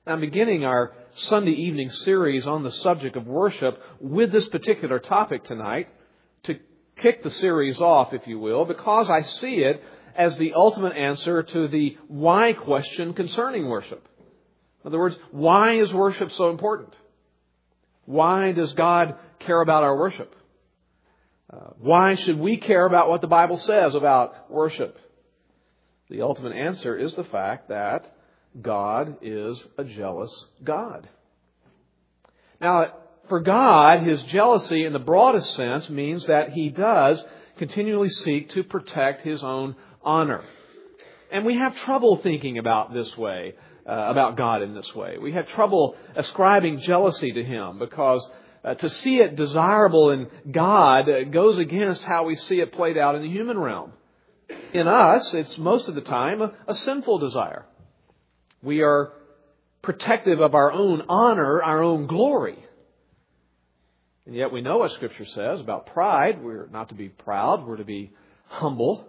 I'm beginning our Sunday evening series on the subject of worship with this particular topic tonight to kick the series off, if you will, because I see it as the ultimate answer to the why question concerning worship. In other words, why is worship so important? Why does God care about our worship? Why should we care about what the Bible says about worship? The ultimate answer is the fact that God is a jealous God. Now, for God, His jealousy in the broadest sense means that He does continually seek to protect His own honor. And we have trouble thinking about this way, about God in this way. We have trouble ascribing jealousy to Him because to see it desirable in God goes against how we see it played out in the human realm. In us, it's most of the time a sinful desire. We are protective of our own honor, our own glory. And yet we know what Scripture says about pride. We're not to be proud. We're to be humble.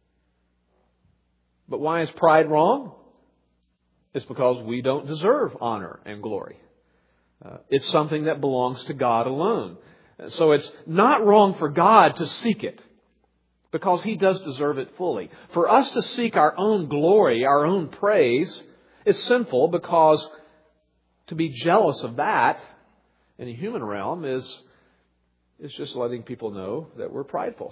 But why is pride wrong? It's because we don't deserve honor and glory. It's something that belongs to God alone. So it's not wrong for God to seek it, because He does deserve it fully. For us to seek our own glory, our own praise, is sinful, because to be jealous of that in the human realm is just letting people know that we're prideful.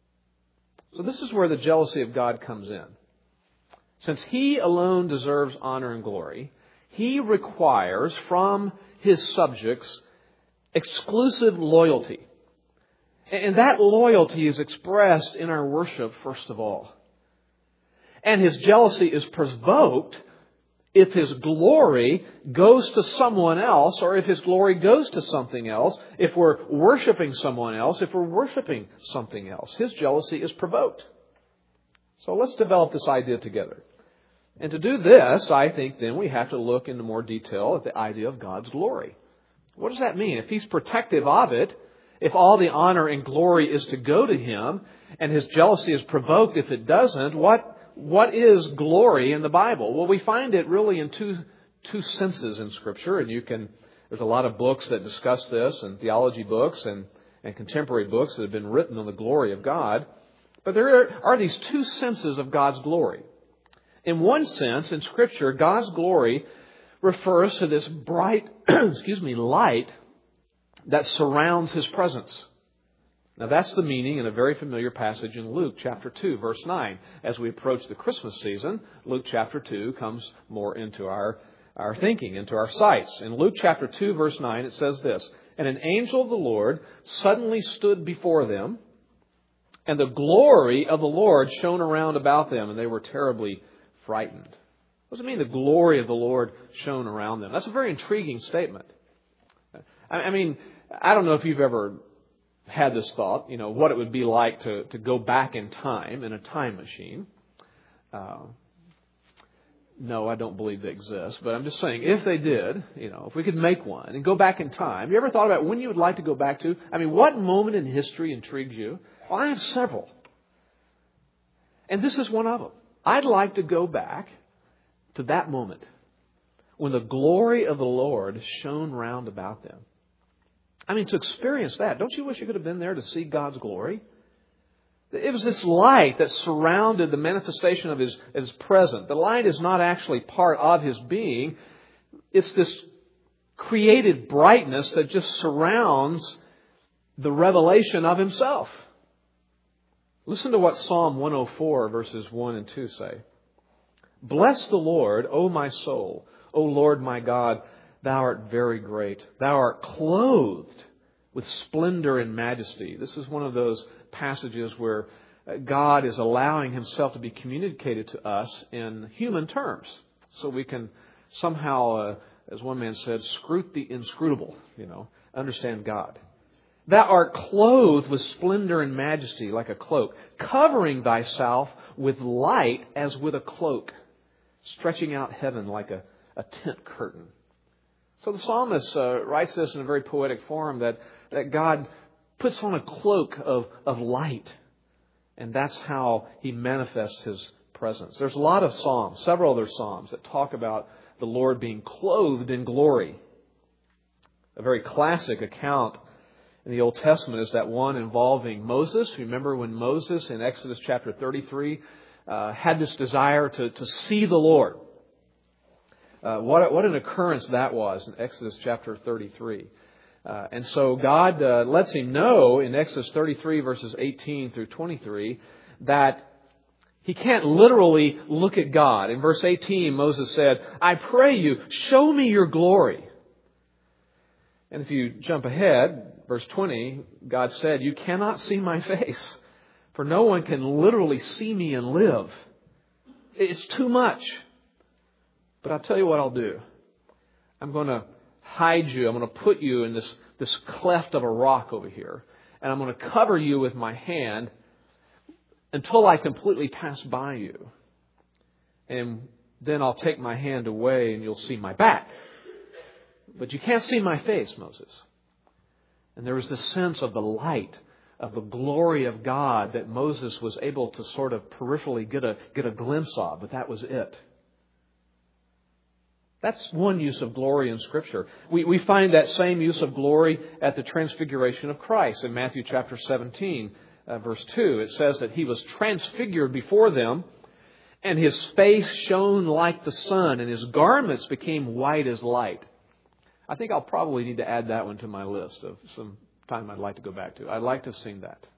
So this is where the jealousy of God comes in. Since He alone deserves honor and glory, He requires from His subjects exclusive loyalty. And that loyalty is expressed in our worship, first of all. And His jealousy is provoked if His glory goes to someone else, or if His glory goes to something else, if we're worshiping someone else, if we're worshiping something else. His jealousy is provoked. So let's develop this idea together. And to do this, I think then we have to look into more detail at the idea of God's glory. What does that mean? If He's protective of it, if all the honor and glory is to go to Him, and His jealousy is provoked if it doesn't, what is glory in the Bible? Well, we find it really in two senses in Scripture, and there's a lot of books that discuss this, and theology books and contemporary books that have been written on the glory of God. But there are these two senses of God's glory. In one sense, in Scripture, God's glory refers to this bright, light that surrounds His presence. Now that's the meaning in a very familiar passage in Luke chapter 2, verse 9. As we approach the Christmas season, Luke chapter 2 comes more into our thinking, into our sights. In Luke chapter 2, verse 9, it says this: "And an angel of the Lord suddenly stood before them, and the glory of the Lord shone around about them, and they were terribly frightened." What does it mean, the glory of the Lord shone around them? That's a very intriguing statement. I mean, I don't know if you've ever had this thought, what it would be like to go back in time in a time machine. No, I don't believe they exist, but I'm just saying, if they did, if we could make one and go back in time, have you ever thought about when you would like to go back to? I mean, what moment in history intrigues you? Well, I have several. And this is one of them. I'd like to go back to that moment when the glory of the Lord shone round about them. I mean, to experience that. Don't you wish you could have been there to see God's glory? It was this light that surrounded the manifestation of His presence. The light is not actually part of His being. It's this created brightness that just surrounds the revelation of Himself. Listen to what Psalm 104 verses 1 and 2 say. "Bless the Lord, O my soul. O Lord my God, Thou art very great. Thou art clothed with splendor and majesty." This is one of those passages where God is allowing Himself to be communicated to us in human terms. So we can somehow, as one man said, scrut the inscrutable, understand God. "Thou art clothed with splendor and majesty like a cloak, covering Thyself with light as with a cloak, stretching out heaven like a tent curtain." So the psalmist writes this in a very poetic form that God puts on a cloak of light. And that's how He manifests His presence. There's a lot of psalms, several other psalms, that talk about the Lord being clothed in glory. A very classic account in the Old Testament is that one involving Moses. Remember when Moses in Exodus chapter 33 had this desire to see the Lord. What an occurrence that was in Exodus chapter 33. And so God lets him know in Exodus 33 verses 18 through 23 that he can't literally look at God. In verse 18, Moses said, "I pray you, show me your glory." And if you jump ahead, verse 20, God said, "You cannot see my face, for no one can literally see me and live. It's too much. But I'll tell you what I'll do. I'm going to hide you. I'm going to put you in this cleft of a rock over here. And I'm going to cover you with my hand until I completely pass by you. And then I'll take my hand away and you'll see my back. But you can't see my face, Moses." And there was this sense of the light, of the glory of God that Moses was able to sort of peripherally get a glimpse of, but that was it. That's one use of glory in Scripture. We find that same use of glory at the transfiguration of Christ in Matthew chapter 17, verse 2. It says that He was transfigured before them, and His face shone like the sun, and His garments became white as light. I think I'll probably need to add that one to my list of some time I'd like to go back to. I'd like to have seen that.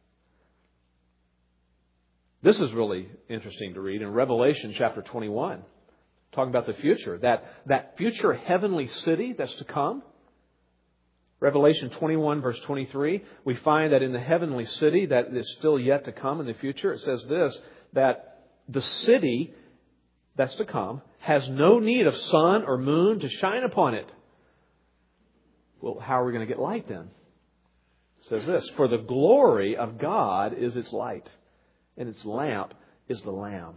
This is really interesting to read in Revelation chapter 21. Talking about the future, that future heavenly city that's to come. Revelation 21 verse 23, we find that in the heavenly city that is still yet to come in the future, it says this, that the city that's to come has no need of sun or moon to shine upon it. Well, how are we going to get light then? It says this, "For the glory of God is its light, and its lamp is the Lamb."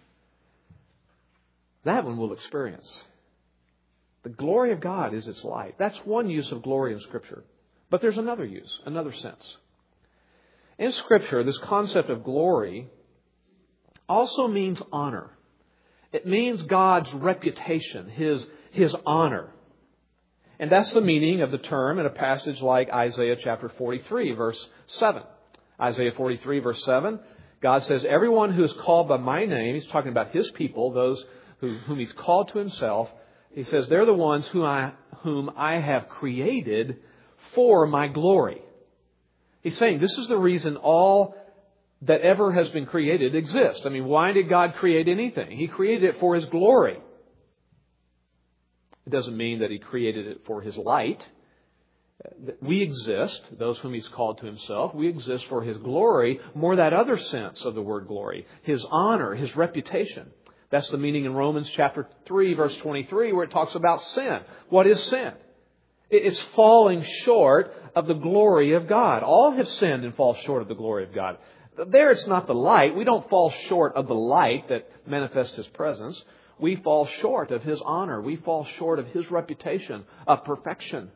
That one we'll experience. The glory of God is its light. That's one use of glory in Scripture. But there's another use, another sense. In Scripture, this concept of glory also means honor. It means God's reputation, His honor. And that's the meaning of the term in a passage like Isaiah chapter 43, verse 7. Isaiah 43, verse 7, God says, "Everyone who is called by my name," He's talking about His people, those whom He's called to Himself, He says, "They're the ones whom I have created for my glory." He's saying this is the reason all that ever has been created exists. I mean, why did God create anything? He created it for His glory. It doesn't mean that He created it for His light. We exist, those whom He's called to Himself, we exist for His glory, more that other sense of the word glory, His honor, His reputation. That's the meaning in Romans chapter 3, verse 23, where it talks about sin. What is sin? It's falling short of the glory of God. All have sinned and fall short of the glory of God. There it's not the light. We don't fall short of the light that manifests His presence. We fall short of His honor. We fall short of His reputation of perfection.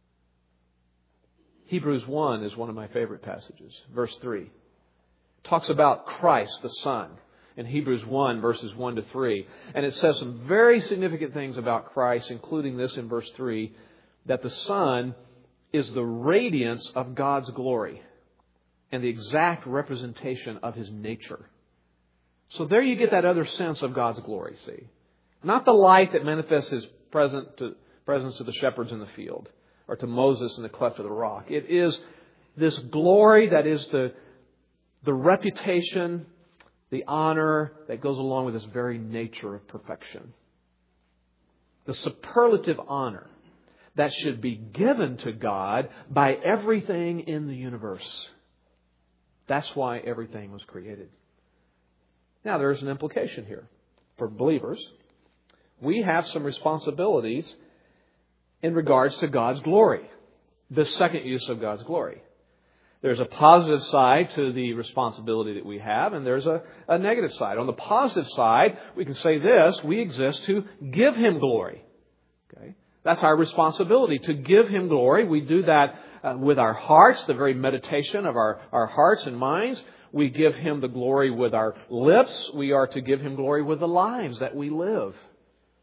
Hebrews 1 is one of my favorite passages. Verse 3 talks about Christ, the Son, in Hebrews 1, verses 1 to 3. And it says some very significant things about Christ, including this in verse 3, that the Son is the radiance of God's glory and the exact representation of His nature. So there you get that other sense of God's glory, see. Not the light that manifests His presence to the shepherds in the field or to Moses in the cleft of the rock. It is this glory that is the reputation, the honor that goes along with this very nature of perfection. The superlative honor that should be given to God by everything in the universe. That's why everything was created. Now, there is an implication here. For believers, we have some responsibilities in regards to God's glory. The second use of God's glory. There's a positive side to the responsibility that we have, and there's a negative side. On the positive side, we can say this: we exist to give Him glory. Okay? That's our responsibility, to give Him glory. We do that with our hearts, the very meditation of our hearts and minds. We give Him the glory with our lips. We are to give Him glory with the lives that we live.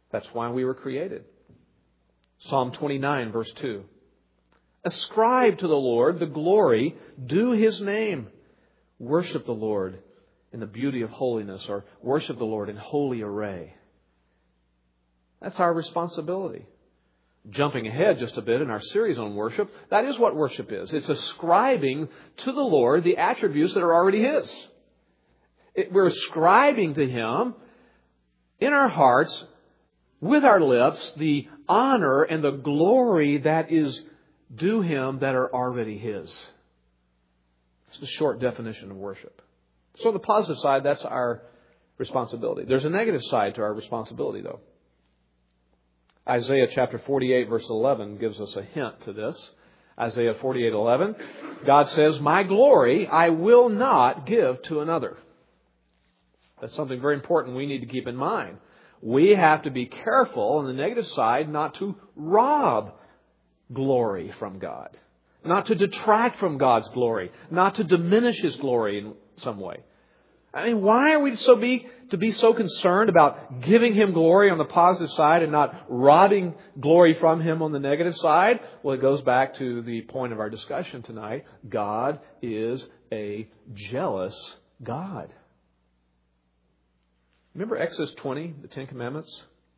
That's why we were created. Psalm 29, verse 2. Ascribe to the Lord the glory due His name. Worship the Lord in the beauty of holiness, or worship the Lord in holy array. That's our responsibility. Jumping ahead just a bit in our series on worship, that is what worship is. It's ascribing to the Lord the attributes that are already His. We're ascribing to Him in our hearts, with our lips, the honor and the glory that is due Him that are already His. It's the short definition of worship. So the positive side, that's our responsibility. There's a negative side to our responsibility, though. Isaiah chapter 48, verse 11 gives us a hint to this. Isaiah 48:11, God says, "My glory I will not give to another." That's something very important we need to keep in mind. We have to be careful on the negative side not to rob glory from God, not to detract from God's glory, not to diminish His glory in some way. I mean, why are we to be so concerned about giving Him glory on the positive side and not robbing glory from Him on the negative side? Well, it goes back to the point of our discussion tonight. God is a jealous God. Remember Exodus 20, the Ten Commandments?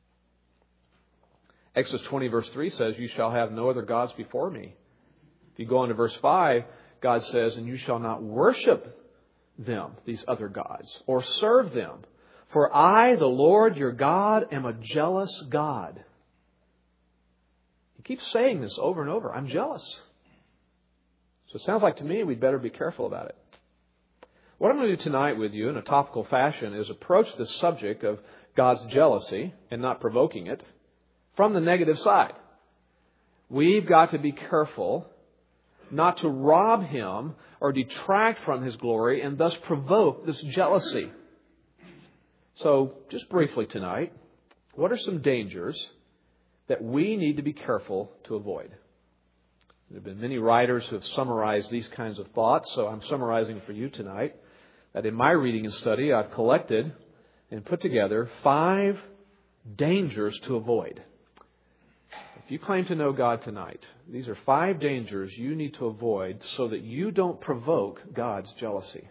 Exodus 20, verse 3 says, "You shall have no other gods before me." If you go on to verse 5, God says, "And you shall not worship them," these other gods, "or serve them. For I, the Lord your God, am a jealous God." He keeps saying this over and over. I'm jealous. So it sounds like to me we'd better be careful about it. What I'm going to do tonight with you in a topical fashion is approach this subject of God's jealousy and not provoking it from the negative side. We've got to be careful not to rob Him or detract from His glory and thus provoke this jealousy. So, just briefly tonight, what are some dangers that we need to be careful to avoid? There have been many writers who have summarized these kinds of thoughts, so I'm summarizing for you tonight. That in my reading and study, I've collected and put together 5 dangers to avoid. If you claim to know God tonight, these are 5 dangers you need to avoid so that you don't provoke God's jealousy.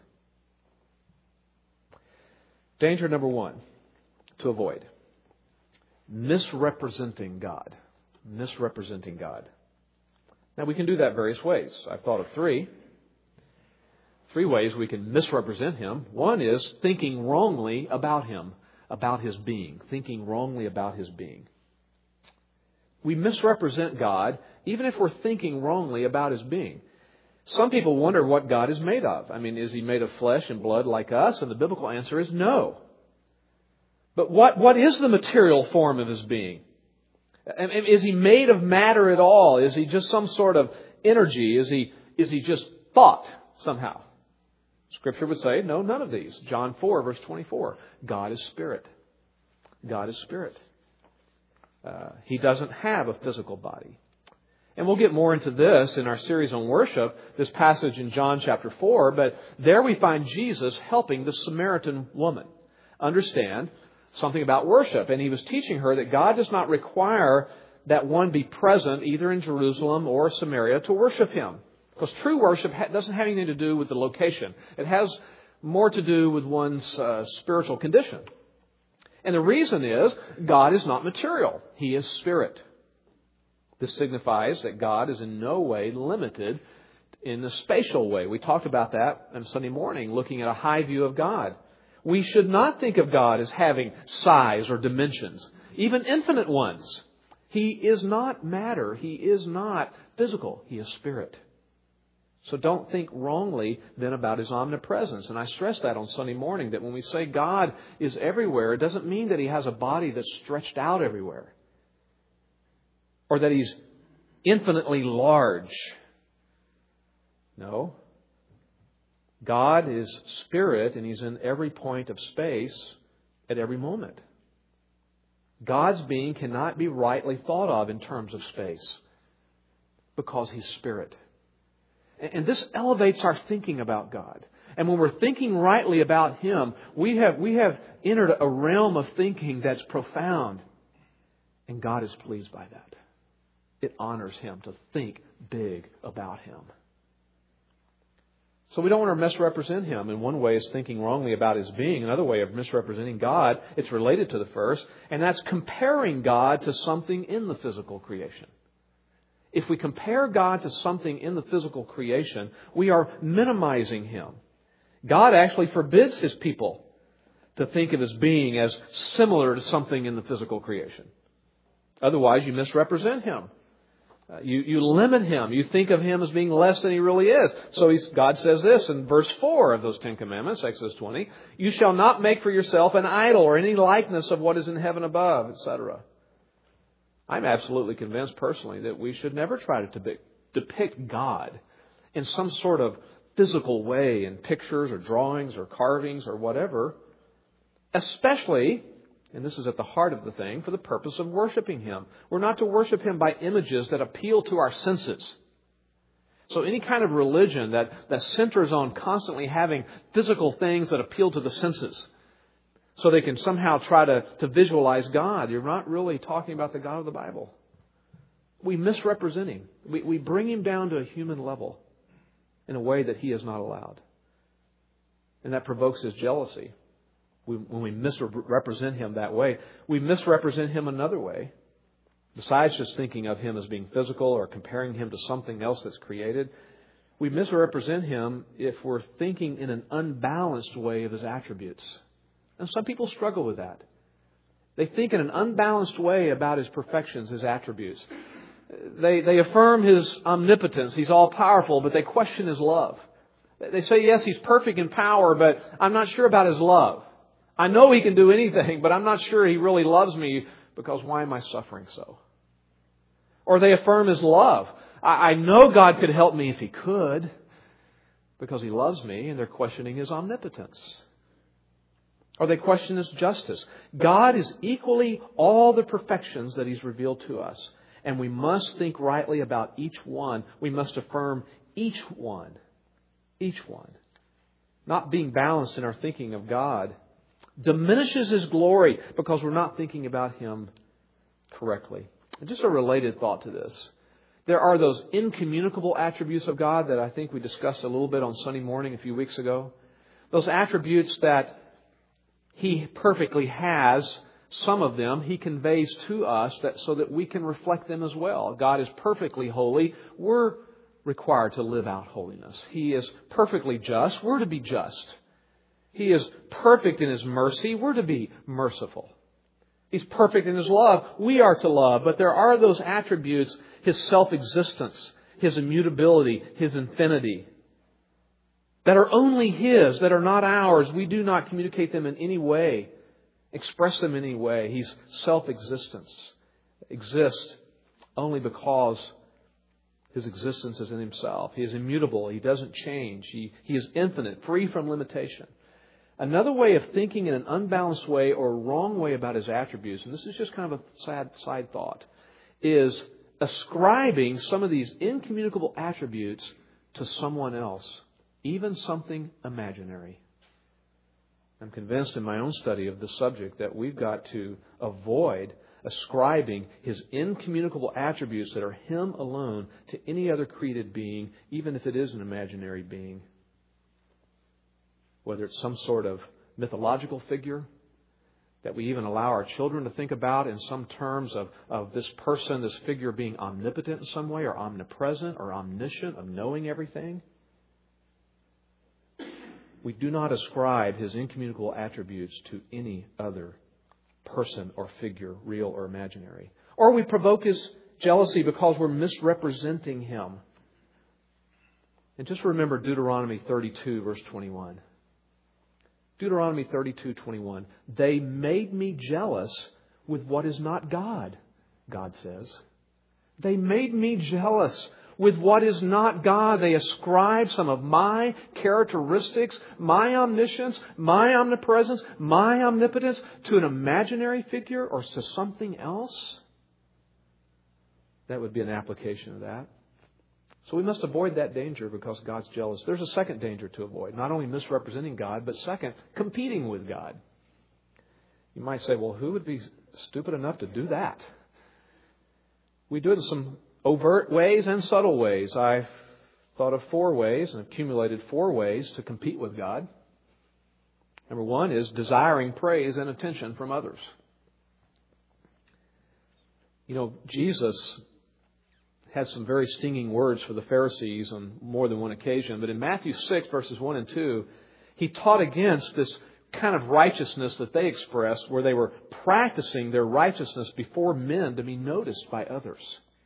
Danger number 1 to avoid: misrepresenting God. Misrepresenting God. Now, we can do that various ways. I've thought of 3 ways we can misrepresent Him. One is thinking wrongly about Him, about His being. Thinking wrongly about His being. We misrepresent God even if we're thinking wrongly about His being. Some people wonder what God is made of. I mean, is He made of flesh and blood like us? And the biblical answer is no. But what is the material form of His being? Is He made of matter at all? Is He just some sort of energy? Is He just thought somehow? Scripture would say, no, none of these. John 4, verse 24. God is Spirit. God is Spirit. He doesn't have a physical body. And we'll get more into this in our series on worship, this passage in John chapter 4. But there we find Jesus helping the Samaritan woman understand something about worship. And He was teaching her that God does not require that one be present either in Jerusalem or Samaria to worship Him. Because true worship doesn't have anything to do with the location. It has more to do with one's spiritual condition. And the reason is God is not material. He is Spirit. This signifies that God is in no way limited in the spatial way. We talked about that on Sunday morning, looking at a high view of God. We should not think of God as having size or dimensions, even infinite ones. He is not matter. He is not physical. He is Spirit. So don't think wrongly then about His omnipresence. And I stressed that on Sunday morning, that when we say God is everywhere, it doesn't mean that He has a body that's stretched out everywhere, or that He's infinitely large. No. God is Spirit, and He's in every point of space at every moment. God's being cannot be rightly thought of in terms of space because He's Spirit. And this elevates our thinking about God. And when we're thinking rightly about Him, we have entered a realm of thinking that's profound. And God is pleased by that. It honors Him to think big about Him. So we don't want to misrepresent Him. And one way is thinking wrongly about His being. Another way of misrepresenting God, it's related to the first, and that's comparing God to something in the physical creation. If we compare God to something in the physical creation, we are minimizing Him. God actually forbids His people to think of His being as similar to something in the physical creation. Otherwise, you misrepresent Him. You limit Him. You think of Him as being less than He really is. So God says this in verse 4 of those 10 Commandments, Exodus 20. You shall not make for yourself an idol or any likeness of what is in heaven above, etc. I'm absolutely convinced personally that we should never try to depict God in some sort of physical way in pictures or drawings or carvings or whatever. Especially, and this is at the heart of the thing, for the purpose of worshiping Him. We're not to worship Him by images that appeal to our senses. So any kind of religion that centers on constantly having physical things that appeal to the senses, so they can somehow try to visualize God, you're not really talking about the God of the Bible. We misrepresent Him. We bring Him down to a human level in a way that He is not allowed. And that provokes His jealousy. When we misrepresent Him that way, we misrepresent Him another way. Besides just thinking of Him as being physical or comparing Him to something else that's created, we misrepresent Him if we're thinking in an unbalanced way of His attributes. And some people struggle with that. They think in an unbalanced way about His perfections, His attributes. They affirm His omnipotence. He's all-powerful, but they question His love. They say, yes, He's perfect in power, but I'm not sure about His love. I know He can do anything, but I'm not sure He really loves me because why am I suffering so? Or they affirm His love. I know God could help me if He could because He loves me, and they're questioning His omnipotence. Or they question His justice. God is equally all the perfections that He's revealed to us. And we must think rightly about each one. We must affirm each one. Each one. Not being balanced in our thinking of God diminishes His glory because we're not thinking about Him correctly. And just a related thought to this. There are those incommunicable attributes of God that I think we discussed a little bit on Sunday morning a few weeks ago. Those attributes that He perfectly has, some of them He conveys to us so that we can reflect them as well. God is perfectly holy. We're required to live out holiness. He is perfectly just. We're to be just. He is perfect in His mercy. We're to be merciful. He's perfect in His love. We are to love. But there are those attributes, His self-existence, His immutability, His infinity, that are only His, that are not ours. We do not communicate them in any way, express them in any way. He's self-existence, exists only because His existence is in Himself. He is immutable. He doesn't change. He is infinite, free from limitation. Another way of thinking in an unbalanced way or wrong way about His attributes, and this is just kind of a sad side thought, is ascribing some of these incommunicable attributes to someone else, even something imaginary. I'm convinced in my own study of this subject that we've got to avoid ascribing His incommunicable attributes that are Him alone to any other created being, even if it is an imaginary being. Whether it's some sort of mythological figure that we even allow our children to think about in some terms of this person, this figure being omnipotent in some way, or omnipresent, or omniscient, of knowing everything. We do not ascribe His incommunicable attributes to any other person or figure, real or imaginary. Or we provoke His jealousy because we're misrepresenting Him. And just remember Deuteronomy 32, verse 21. Deuteronomy 32:21. They made me jealous with what is not God, God says. They made me jealous with what is not God. They ascribe some of my characteristics, my omniscience, my omnipresence, my omnipotence to an imaginary figure or to something else. That would be an application of that. So we must avoid that danger because God's jealous. There's a second danger to avoid. Not only misrepresenting God, but second, competing with God. You might say, well, who would be stupid enough to do that? We do it in some overt ways and subtle ways. I thought of 4 ways and accumulated 4 ways to compete with God. Number 1 is desiring praise and attention from others. You know, Jesus had some very stinging words for the Pharisees on more than one occasion. But in Matthew 6, verses 1 and 2, He taught against this kind of righteousness that they expressed, where they were practicing their righteousness before men to be noticed by others.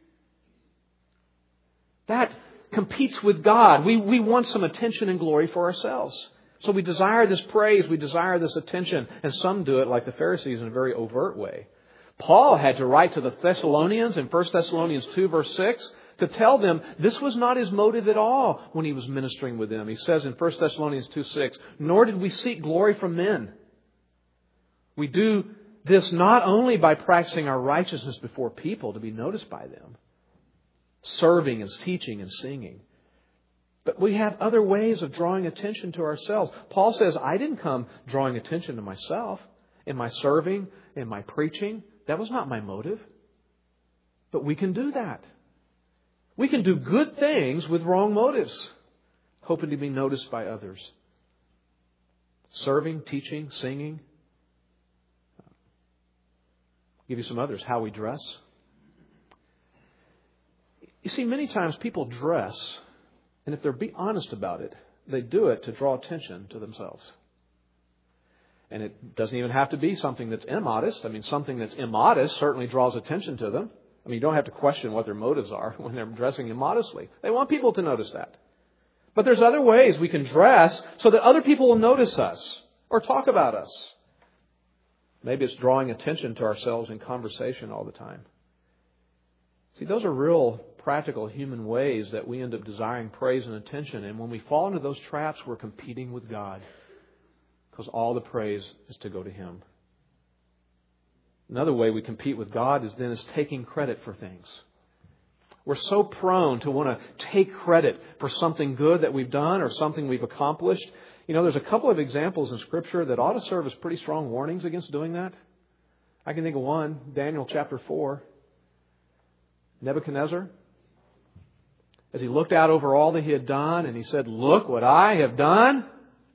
That competes with God. We want some attention and glory for ourselves. So we desire this praise, we desire this attention, and some do it like the Pharisees in a very overt way. Paul had to write to the Thessalonians in 1 Thessalonians 2, verse 6, to tell them this was not his motive at all when he was ministering with them. He says in 1 Thessalonians 2, 6, nor did we seek glory from men. We do this not only by practicing our righteousness before people to be noticed by them, serving and teaching and singing, but we have other ways of drawing attention to ourselves. Paul says, I didn't come drawing attention to myself in my serving, in my preaching. That was not my motive. But we can do that. We can do good things with wrong motives, hoping to be noticed by others. Serving, teaching, singing. I'll give you some others. How we dress. You see, many times people dress, and if they're being honest about it, they do it to draw attention to themselves. And it doesn't even have to be something that's immodest. I mean, something that's immodest certainly draws attention to them. I mean, you don't have to question what their motives are when they're dressing immodestly. They want people to notice that. But there's other ways we can dress so that other people will notice us or talk about us. Maybe it's drawing attention to ourselves in conversation all the time. See, those are real practical human ways that we end up desiring praise and attention. And when we fall into those traps, we're competing with God, because all the praise is to go to Him. Another way we compete with God is taking credit for things. We're so prone to want to take credit for something good that we've done or something we've accomplished. You know, there's a couple of examples in Scripture that ought to serve as pretty strong warnings against doing that. I can think of one, Daniel chapter 4. Nebuchadnezzar, as he looked out over all that he had done, and he said, look what I have done.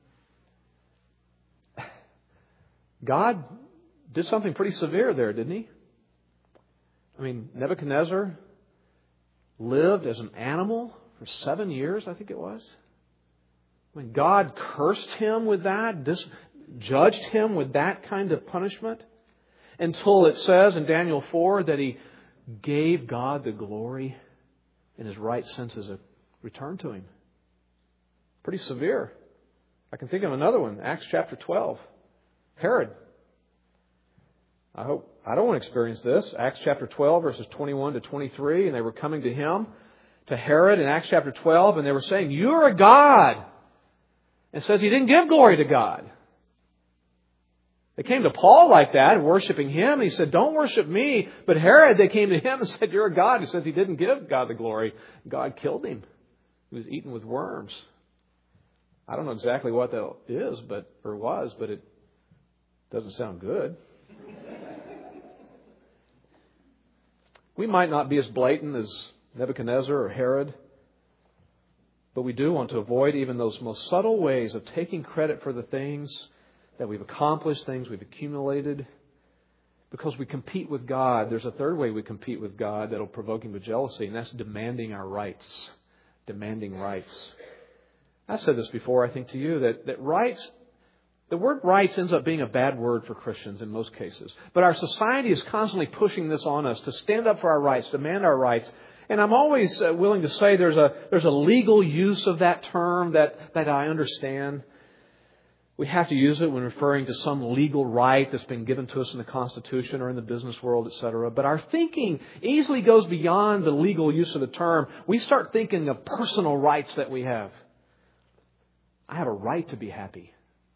God did something pretty severe there, didn't He? I mean, Nebuchadnezzar lived as an animal for 7 years, I think it was. I mean, God cursed him with that, judged him with that kind of punishment, until it says in Daniel 4 that he gave God the glory in his right senses of return to Him. Pretty severe. I can think of another one, Acts chapter 12. Herod. I don't want to experience this. Acts chapter 12, verses 21 to 23, and they were coming to him, to Herod in Acts chapter 12, and they were saying, you're a god. And it says he didn't give glory to God. They came to Paul like that, worshiping him. And he said, don't worship me. But Herod, they came to him and said, you're a god. He says he didn't give God the glory. God killed him. He was eaten with worms. I don't know exactly what that is, but it doesn't sound good. We might not be as blatant as Nebuchadnezzar or Herod, but we do want to avoid even those most subtle ways of taking credit for the things that we've accomplished, things we've accumulated, because we compete with God. There's a third way we compete with God that'll provoke Him with jealousy, and that's demanding our rights. Demanding rights. I've said this before, I think, to you, that rights, the word rights ends up being a bad word for Christians in most cases. But our society is constantly pushing this on us to stand up for our rights, demand our rights. And I'm always willing to say there's a legal use of that term that I understand. We have to use it when referring to some legal right that's been given to us in the Constitution or in the business world, etc. But our thinking easily goes beyond the legal use of the term. We start thinking of personal rights that we have. I have a right to be happy.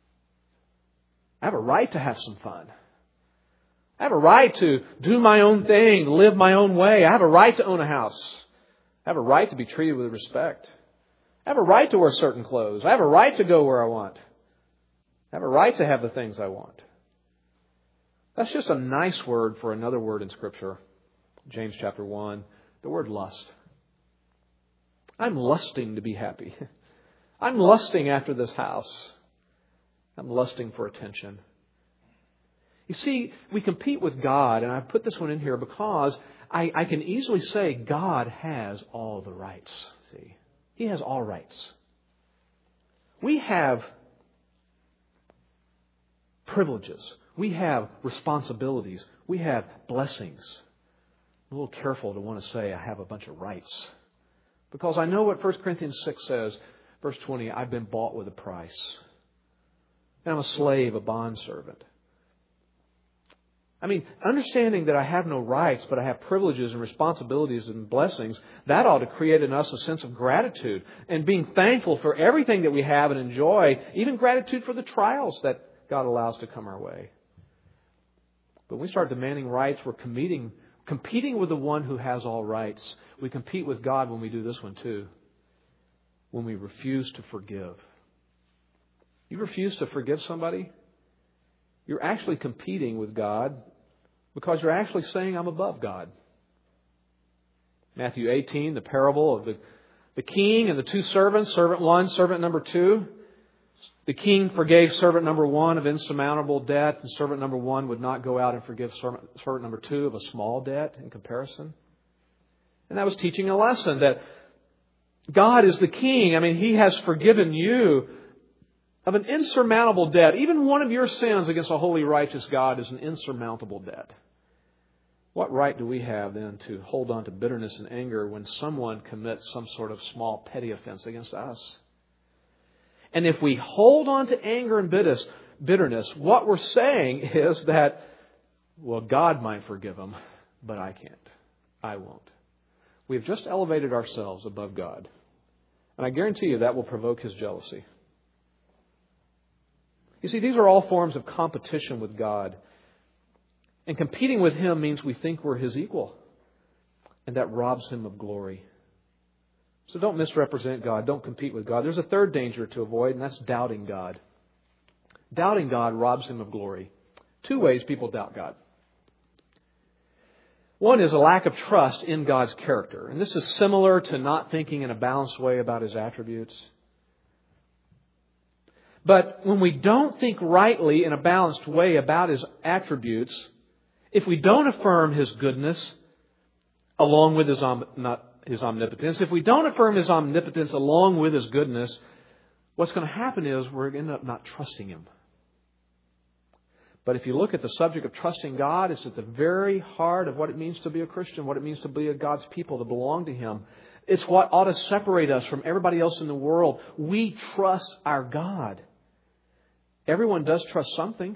I have a right to have some fun. I have a right to do my own thing, live my own way. I have a right to own a house. I have a right to be treated with respect. I have a right to wear certain clothes. I have a right to go where I want. I have a right to have the things I want. That's just a nice word for another word in Scripture. James chapter 1, the word lust. I'm lusting to be happy. I'm lusting after this house. I'm lusting for attention. You see, we compete with God, and I put this one in here because I can easily say God has all the rights. See, He has all rights. We have privileges. We have responsibilities. We have blessings. I'm a little careful to want to say I have a bunch of rights. Because I know what 1 Corinthians 6 says, verse 20, I've been bought with a price. And I'm a slave, a bondservant. I mean, understanding that I have no rights, but I have privileges and responsibilities and blessings, that ought to create in us a sense of gratitude and being thankful for everything that we have and enjoy, even gratitude for the trials that God allows to come our way. But when we start demanding rights, we're competing with the one who has all rights. We compete with God when we do this one too. When we refuse to forgive. You refuse to forgive somebody, you're actually competing with God because you're actually saying, I'm above God. Matthew 18, the parable of the king and the two servants, servant one, servant number two. The king forgave servant number one of insurmountable debt, and servant number one would not go out and forgive servant number two of a small debt in comparison. And that was teaching a lesson that God is the king. I mean, He has forgiven you of an insurmountable debt. Even one of your sins against a holy, righteous God is an insurmountable debt. What right do we have then to hold on to bitterness and anger when someone commits some sort of small, petty offense against us? And if we hold on to anger and bitterness, what we're saying is that, well, God might forgive them, but I can't. I won't. We've just elevated ourselves above God. And I guarantee you that will provoke His jealousy. You see, these are all forms of competition with God. And competing with Him means we think we're His equal. And that robs Him of glory. So don't misrepresent God. Don't compete with God. There's a third danger to avoid, and that's doubting God. Doubting God robs Him of glory. Two ways people doubt God. One is a lack of trust in God's character. And this is similar to not thinking in a balanced way about His attributes. But when we don't think rightly in a balanced way about His attributes, if we don't affirm His goodness along with His omnipotence, if we don't affirm His omnipotence along with His goodness, what's going to happen is we're going to end up not trusting Him. But if you look at the subject of trusting God, it's at the very heart of what it means to be a Christian, what it means to be a God's people, to belong to Him. It's what ought to separate us from everybody else in the world. We trust our God. Everyone does trust something.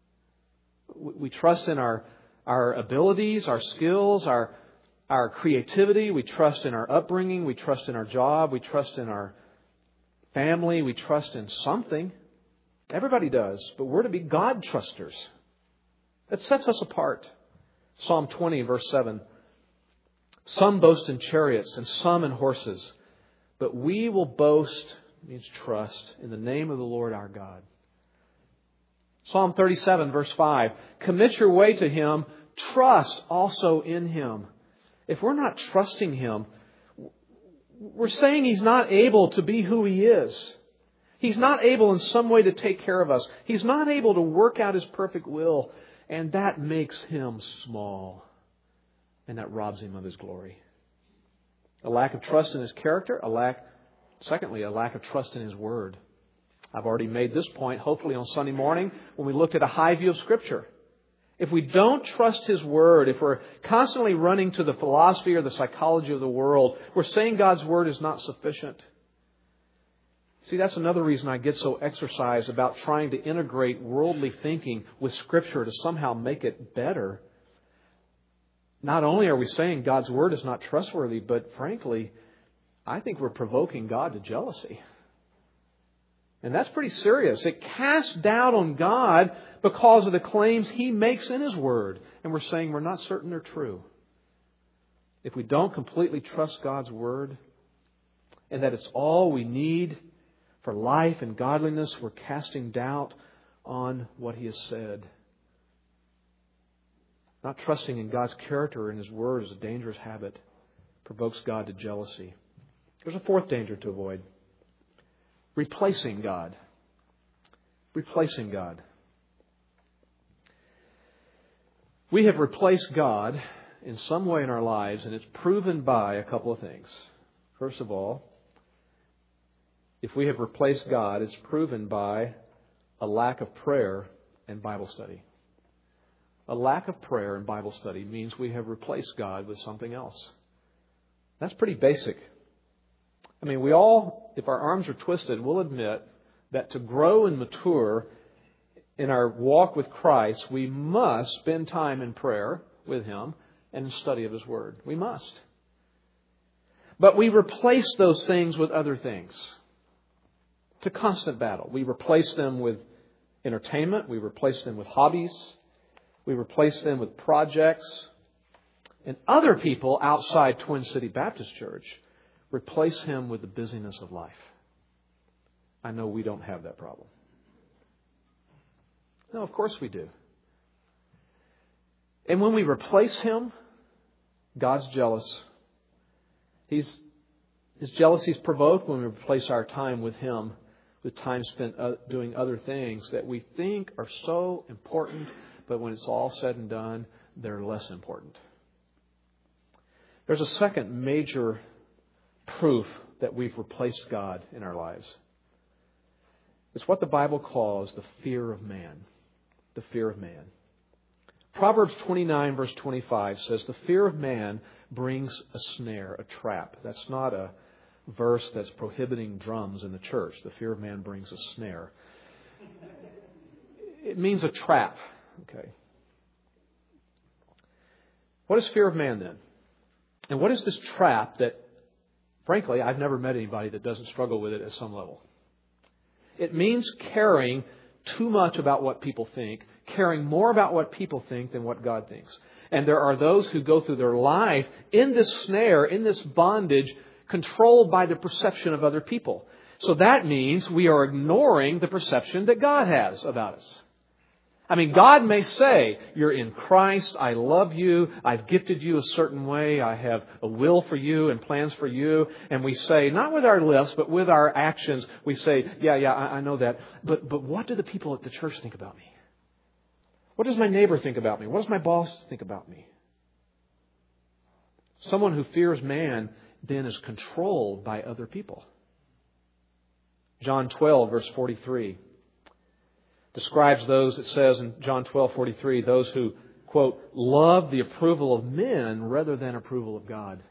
We trust in our abilities, our skills, our creativity. We trust in our upbringing. We trust in our job. We trust in our family. We trust in something. Everybody does. But we're to be God trusters. That sets us apart. Psalm 20, verse 7. Some boast in chariots and some in horses. But we will boast, means trust, in the name of the Lord our God. Psalm 37, verse 5. Commit your way to Him. Trust also in Him. If we're not trusting Him, we're saying He's not able to be who He is. He's not able in some way to take care of us. He's not able to work out His perfect will. And that makes Him small. And that robs Him of His glory. A lack of trust in His character. Secondly, a lack of trust in His Word. I've already made this point, hopefully on Sunday morning, when we looked at a high view of Scripture. If we don't trust His Word, if we're constantly running to the philosophy or the psychology of the world, we're saying God's Word is not sufficient. See, that's another reason I get so exercised about trying to integrate worldly thinking with Scripture to somehow make it better. Not only are we saying God's Word is not trustworthy, but frankly, I think we're provoking God to jealousy. And that's pretty serious. It casts doubt on God because of the claims He makes in His Word. And we're saying we're not certain they're true. If we don't completely trust God's Word and that it's all we need for life and godliness, we're casting doubt on what He has said. Not trusting in God's character and His Word is a dangerous habit. Provokes God to jealousy. There's a fourth danger to avoid. Replacing God. Replacing God. We have replaced God in some way in our lives, and it's proven by a couple of things. First of all, if we have replaced God, it's proven by a lack of prayer and Bible study. A lack of prayer and Bible study means we have replaced God with something else. That's pretty basic. I mean, we all, if our arms are twisted, we'll admit that to grow and mature in our walk with Christ, we must spend time in prayer with Him and in study of His Word. We must. But we replace those things with other things. It's a constant battle. We replace them with entertainment. We replace them with hobbies. We replace them with projects. And other people outside Twin City Baptist Church replace Him with the busyness of life. I know we don't have that problem. No, of course we do. And when we replace Him, God's jealous. His jealousy is provoked when we replace our time with Him with time spent doing other things that we think are so important, but when it's all said and done, they're less important. There's a second major proof that we've replaced God in our lives. It's what the Bible calls the fear of man. The fear of man. Proverbs 29 verse 25 says, the fear of man brings a snare, a trap. That's not a verse that's prohibiting drums in the church. The fear of man brings a snare. It means a trap. Okay. What is fear of man then? And what is this trap that, frankly, I've never met anybody that doesn't struggle with it at some level? It means caring too much about what people think, caring more about what people think than what God thinks. And there are those who go through their life in this snare, in this bondage, controlled by the perception of other people. So that means we are ignoring the perception that God has about us. I mean, God may say, you're in Christ, I love you, I've gifted you a certain way, I have a will for you and plans for you. And we say, not with our lips, but with our actions, we say, I know that. But what do the people at the church think about me? What does my neighbor think about me? What does my boss think about me? Someone who fears man then is controlled by other people. John 12, verse 43. Describes those, it says in John 12:43, those who, quote, love the approval of men rather than approval of God.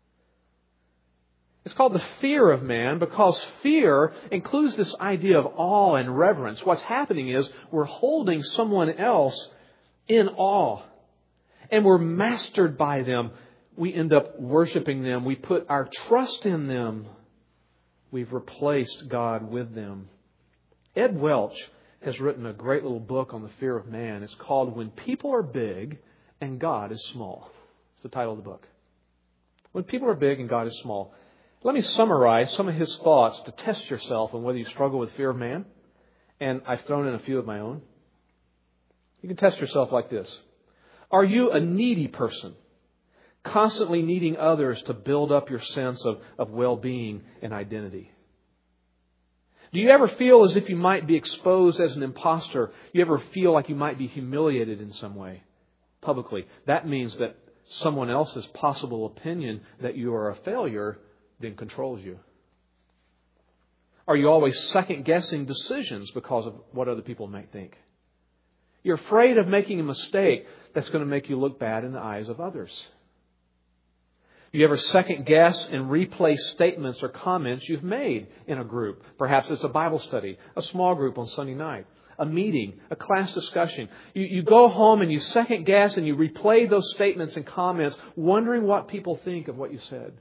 It's called the fear of man because fear includes this idea of awe and reverence. What's happening is we're holding someone else in awe and we're mastered by them. We end up worshiping them. We put our trust in them. We've replaced God with them. Ed Welch has written a great little book on the fear of man. It's called When People Are Big and God is Small. It's the title of the book. When People Are Big and God is Small. Let me summarize some of his thoughts to test yourself on whether you struggle with fear of man. And I've thrown in a few of my own. You can test yourself like this. Are you a needy person? Constantly needing others to build up your sense of well-being and identity? Do you ever feel as if you might be exposed as an imposter? You ever feel like you might be humiliated in some way publicly? That means that someone else's possible opinion that you are a failure then controls you. Are you always second-guessing decisions because of what other people might think? You're afraid of making a mistake that's going to make you look bad in the eyes of others. You ever second-guess and replay statements or comments you've made in a group? Perhaps it's a Bible study, a small group on Sunday night, a meeting, a class discussion. You go home and you second-guess and you replay those statements and comments, wondering what people think of what you said.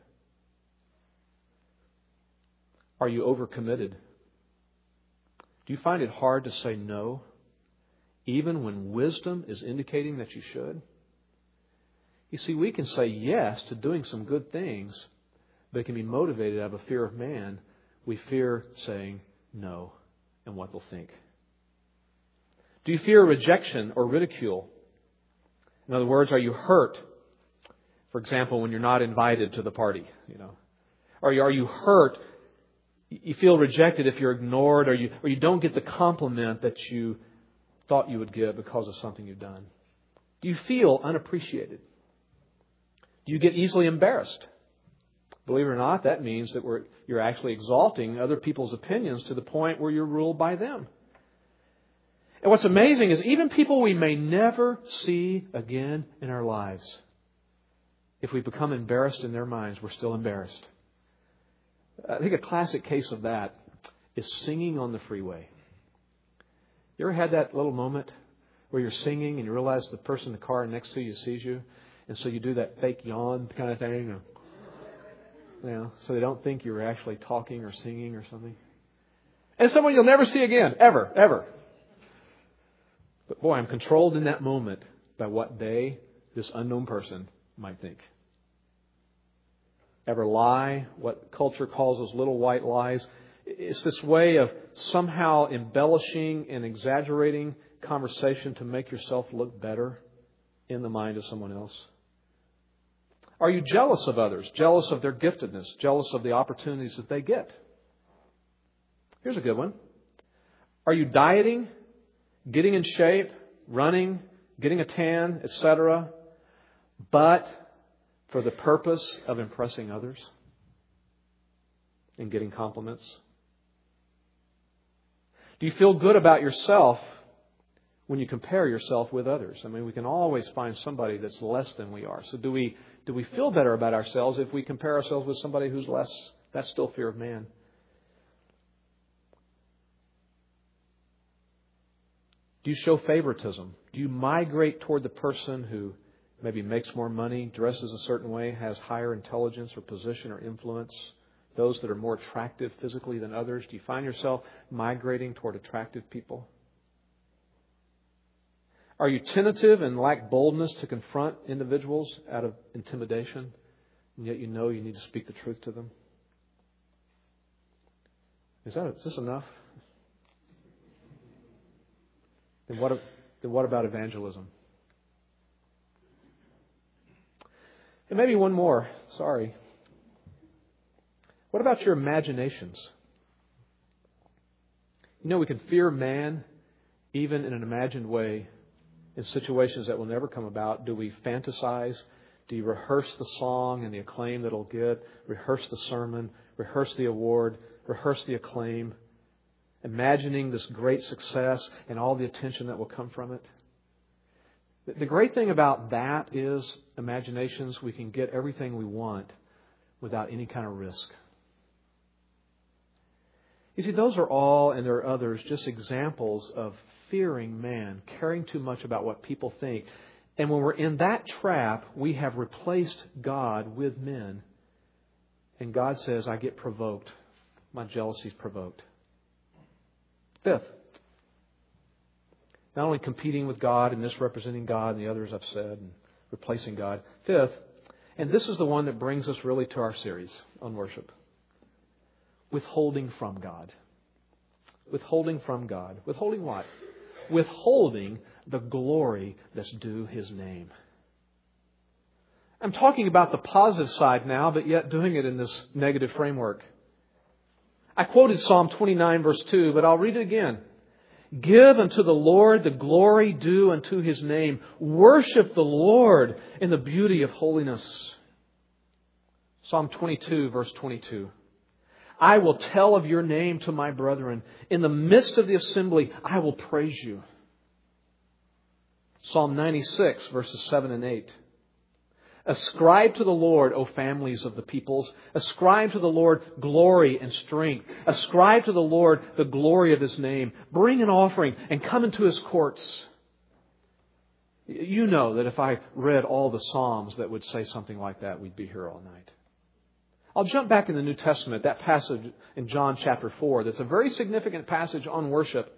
Are you overcommitted? Do you find it hard to say no, even when wisdom is indicating that you should? You see, we can say yes to doing some good things, but it can be motivated out of a fear of man. We fear saying no and what they'll think. Do you fear rejection or ridicule? In other words, are you hurt? For example, when you're not invited to the party, Or are you hurt? You feel rejected if you're ignored, or you don't get the compliment that you thought you would get because of something you've done. Do you feel unappreciated? Do you get easily embarrassed? Believe it or not, that means that you're actually exalting other people's opinions to the point where you're ruled by them. And what's amazing is even people we may never see again in our lives, if we become embarrassed in their minds, we're still embarrassed. I think a classic case of that is singing on the freeway. You ever had that little moment where you're singing and you realize the person in the car next to you sees you, and so you do that fake yawn kind of thing, so they don't think you're actually talking or singing or something. And someone you'll never see again, ever. But boy, I'm controlled in that moment by what this unknown person, might think. Ever lie? What culture calls those little white lies. It's this way of somehow embellishing and exaggerating conversation to make yourself look better in the mind of someone else. Are you jealous of others? Jealous of their giftedness? Jealous of the opportunities that they get? Here's a good one. Are you dieting, getting in shape, running, getting a tan, etc., but for the purpose of impressing others and getting compliments? Do you feel good about yourself when you compare yourself with others? I mean, we can always find somebody that's less than we are. So do we feel better about ourselves if we compare ourselves with somebody who's less? That's still fear of man. Do you show favoritism? Do you migrate toward the person who maybe makes more money, dresses a certain way, has higher intelligence or position or influence? Those that are more attractive physically than others? Do you find yourself migrating toward attractive people? Are you tentative and lack boldness to confront individuals out of intimidation, and yet you know you need to speak the truth to them? Is this enough? Then what about evangelism? And maybe one more. Sorry. What about your imaginations? We can fear man even in an imagined way in situations that will never come about. Do we fantasize? Do you rehearse the song and the acclaim that it'll get? Rehearse the sermon? Rehearse the award? Rehearse the acclaim? Imagining this great success and all the attention that will come from it? The great thing about that is imaginations, we can get everything we want without any kind of risk. You see, those are all, and there are others, just examples of fearing man, caring too much about what people think. And when we're in that trap, we have replaced God with men. And God says, I get provoked. My jealousy is provoked. Fifth, not only competing with God and misrepresenting God and the others I've said and replacing God. Fifth, and this is the one that brings us really to our series on worship. Withholding from God. Withholding from God. Withholding what? Withholding the glory that's due His name. I'm talking about the positive side now, but yet doing it in this negative framework. I quoted Psalm 29 verse 2, but I'll read it again. Give unto the Lord the glory due unto His name. Worship the Lord in the beauty of holiness. Psalm 22 verse 22. I will tell of your name to my brethren. In the midst of the assembly, I will praise you. Psalm 96 verses 7 and 8. Ascribe to the Lord, O families of the peoples. Ascribe to the Lord glory and strength. Ascribe to the Lord the glory of His name. Bring an offering and come into His courts. You know that if I read all the Psalms that would say something like that, we'd be here all night. I'll jump back in the New Testament, that passage in John chapter 4. That's a very significant passage on worship.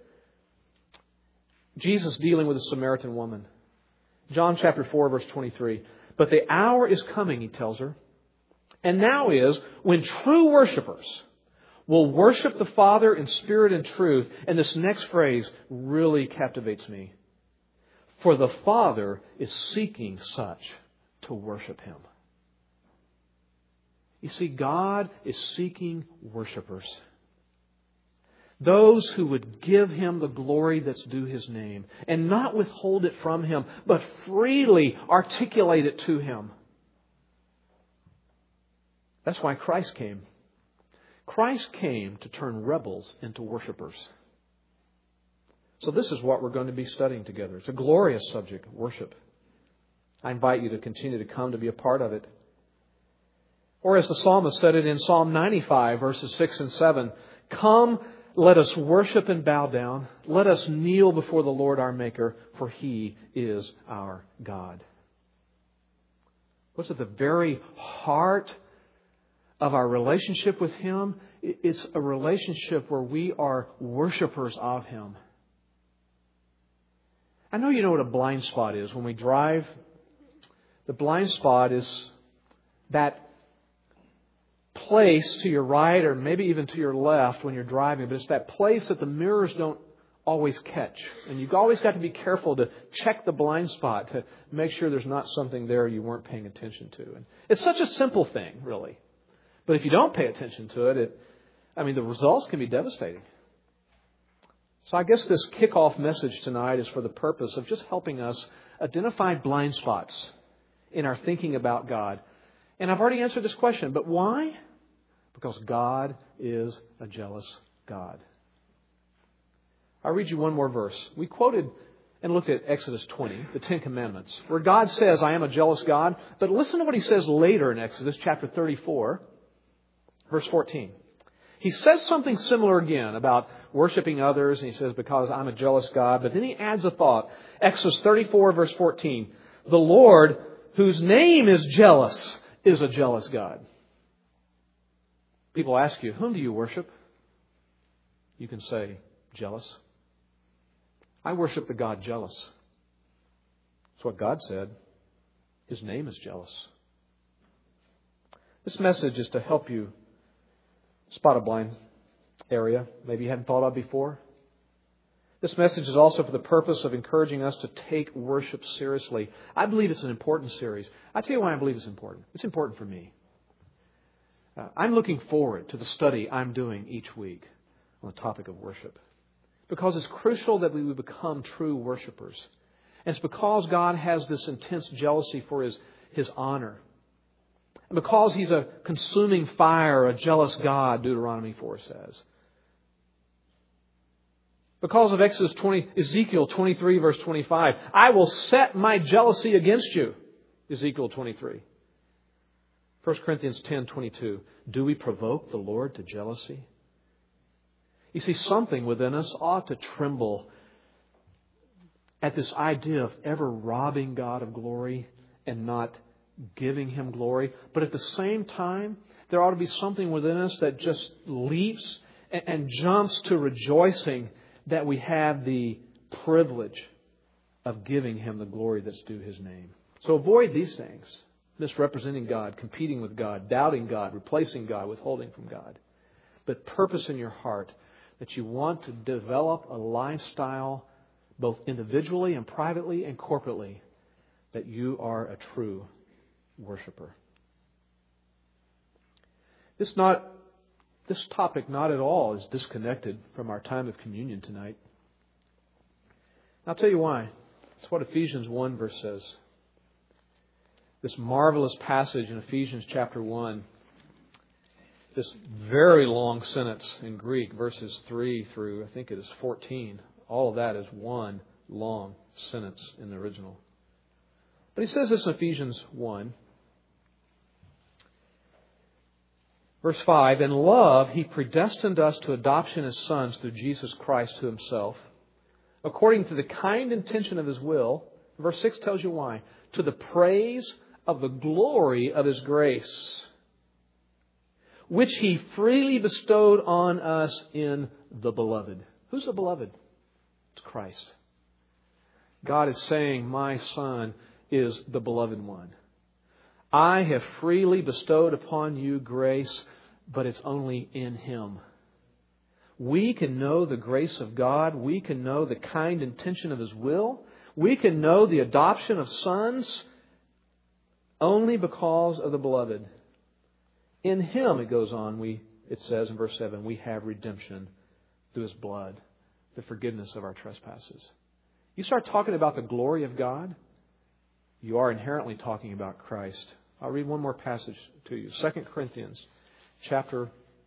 Jesus dealing with a Samaritan woman. John chapter 4 verse 23. But the hour is coming, He tells her, and now is when true worshipers will worship the Father in spirit and truth. And this next phrase really captivates me. For the Father is seeking such to worship Him. You see, God is seeking worshipers. Those who would give Him the glory that's due His name and not withhold it from Him, but freely articulate it to Him. That's why Christ came. Christ came to turn rebels into worshipers. So this is what we're going to be studying together. It's a glorious subject, worship. I invite you to continue to come to be a part of it. Or as the psalmist said it in Psalm 95, verses 6 and 7, "Come, let us worship and bow down. Let us kneel before the Lord our Maker, for He is our God." What's at the very heart of our relationship with Him? It's a relationship where we are worshipers of Him. I know you know what a blind spot is. When we drive, the blind spot is that place to your right or maybe even to your left when you're driving, but it's that place that the mirrors don't always catch. And you've always got to be careful to check the blind spot to make sure there's not something there you weren't paying attention to. And it's such a simple thing, really. But if you don't pay attention to it, the results can be devastating. So I guess this kickoff message tonight is for the purpose of just helping us identify blind spots in our thinking about God. And I've already answered this question, but why? Because God is a jealous God. I'll read you one more verse. We quoted and looked at Exodus 20, the Ten Commandments, where God says, "I am a jealous God." But listen to what He says later in Exodus chapter 34, verse 14. He says something similar again about worshiping others, and He says, "Because I'm a jealous God." But then He adds a thought. Exodus 34, verse 14. "The Lord, whose name is jealous, is a jealous God." People ask you, whom do you worship? You can say, jealous. I worship the God jealous. That's what God said. His name is jealous. This message is to help you spot a blind area maybe you hadn't thought of before. This message is also for the purpose of encouraging us to take worship seriously. I believe it's an important series. I'll tell you why I believe it's important. It's important for me. I'm looking forward to the study I'm doing each week on the topic of worship, because it's crucial that we would become true worshipers. And it's because God has this intense jealousy for His honor. And because He's a consuming fire, a jealous God, Deuteronomy 4 says. Because of Ezekiel 23, verse 25. "I will set my jealousy against you," Ezekiel 23. 1 Corinthians 10:22. "Do we provoke the Lord to jealousy?" You see, something within us ought to tremble at this idea of ever robbing God of glory and not giving Him glory. But at the same time, there ought to be something within us that just leaps and jumps to rejoicing that we have the privilege of giving Him the glory that's due His name. So avoid these things: misrepresenting God, competing with God, doubting God, replacing God, withholding from God. But purpose in your heart that you want to develop a lifestyle, both individually and privately and corporately, that you are a true worshiper. This topic not at all is disconnected from our time of communion tonight. I'll tell you why. It's what Ephesians 1 verse says. This marvelous passage in Ephesians chapter 1. This very long sentence in Greek, verses 3 through, I think it is 14. All of that is one long sentence in the original. But he says this in Ephesians 1. Verse 5, "In love, He predestined us to adoption as sons through Jesus Christ to Himself, according to the kind intention of His will." Verse 6 tells you why. "To the praise of the glory of His grace, which He freely bestowed on us in the Beloved." Who's the Beloved? It's Christ. God is saying, my Son is the Beloved One. I have freely bestowed upon you grace, but it's only in Him. We can know the grace of God. We can know the kind intention of His will. We can know the adoption of sons only because of the Beloved. In Him, it goes on, it says in verse 7, we have redemption through His blood, the forgiveness of our trespasses. You start talking about the glory of God, you are inherently talking about Christ. I'll read one more passage to you. 2 Corinthians chapter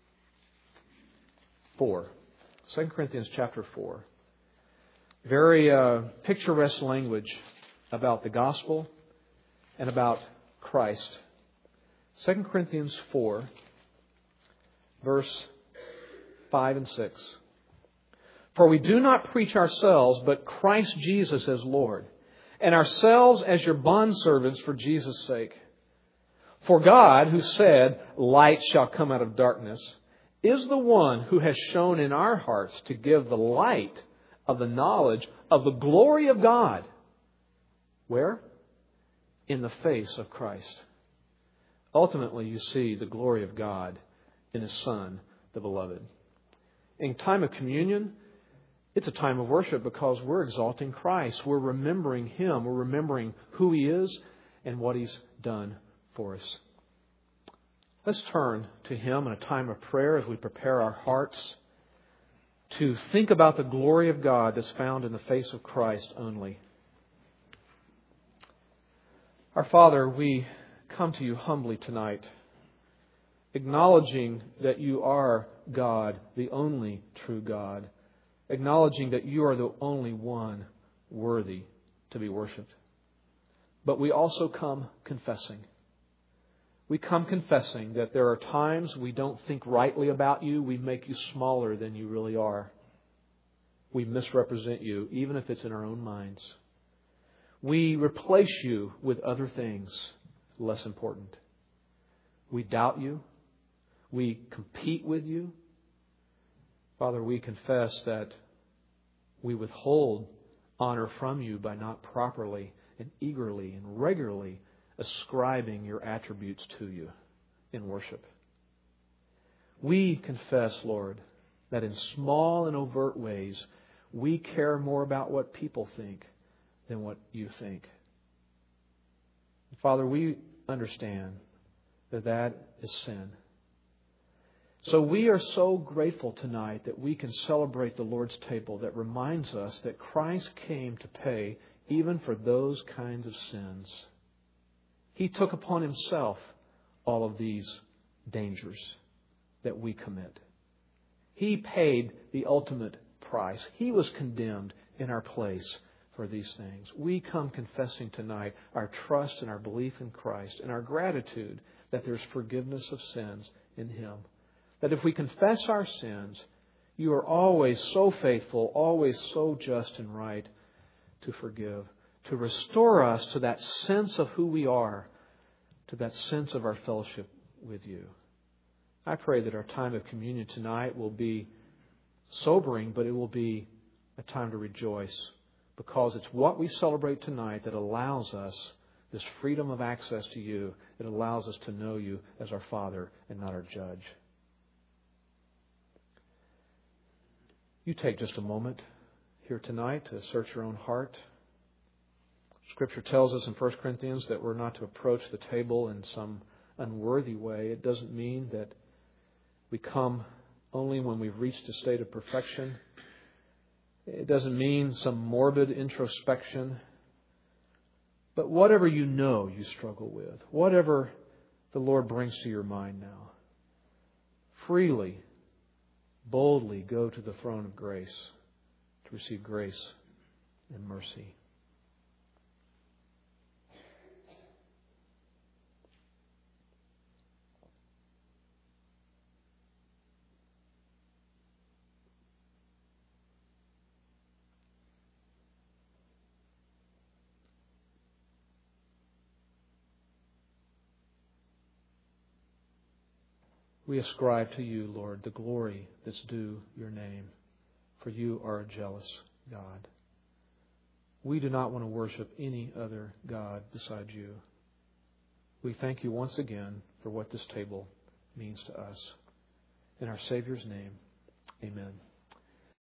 4. 2 Corinthians chapter 4. Very picturesque language about the gospel and about Christ. 2 Corinthians 4, verse 5 and 6. For we do not preach ourselves, but Christ Jesus as Lord, and ourselves as your bondservants for Jesus' sake. For God, who said, light shall come out of darkness, is the one who has shown in our hearts to give the light of the knowledge of the glory of God. Where? In the face of Christ. Ultimately, you see the glory of God in His Son, the Beloved. In time of communion, it's a time of worship because we're exalting Christ. We're remembering Him. We're remembering who He is and what He's done for us. Let's turn to Him in a time of prayer as we prepare our hearts to think about the glory of God that's found in the face of Christ only. Our Father, we come to You humbly tonight, acknowledging that You are God, the only true God, acknowledging that You are the only one worthy to be worshipped. But we also come confessing. We come confessing that there are times we don't think rightly about You. We make You smaller than You really are. We misrepresent You, even if it's in our own minds. We replace You with other things less important. We doubt You. We compete with You. Father, we confess that we withhold honor from You by not properly and eagerly and regularly ascribing Your attributes to You in worship. We confess, Lord, that in small and overt ways we care more about what people think than what You think. Father, we understand that that is sin. So we are so grateful tonight that we can celebrate the Lord's table that reminds us that Christ came to pay even for those kinds of sins. He took upon Himself all of these dangers that we commit. He paid the ultimate price. He was condemned in our place for these things. We come confessing tonight our trust and our belief in Christ and our gratitude that there's forgiveness of sins in Him. That if we confess our sins, You are always so faithful, always so just and right to forgive, to restore us to that sense of who we are, to that sense of our fellowship with You. I pray that our time of communion tonight will be sobering, but it will be a time to rejoice, because it's what we celebrate tonight that allows us this freedom of access to You. It allows us to know You as our Father and not our judge. You take just a moment here tonight to search your own heart. Scripture tells us in 1 Corinthians that we're not to approach the table in some unworthy way. It doesn't mean that we come only when we've reached a state of perfection. It doesn't mean some morbid introspection. But whatever you know you struggle with, whatever the Lord brings to your mind now, freely, boldly go to the throne of grace to receive grace and mercy. We ascribe to You, Lord, the glory that's due Your name, for You are a jealous God. We do not want to worship any other God besides You. We thank You once again for what this table means to us. In our Savior's name, amen.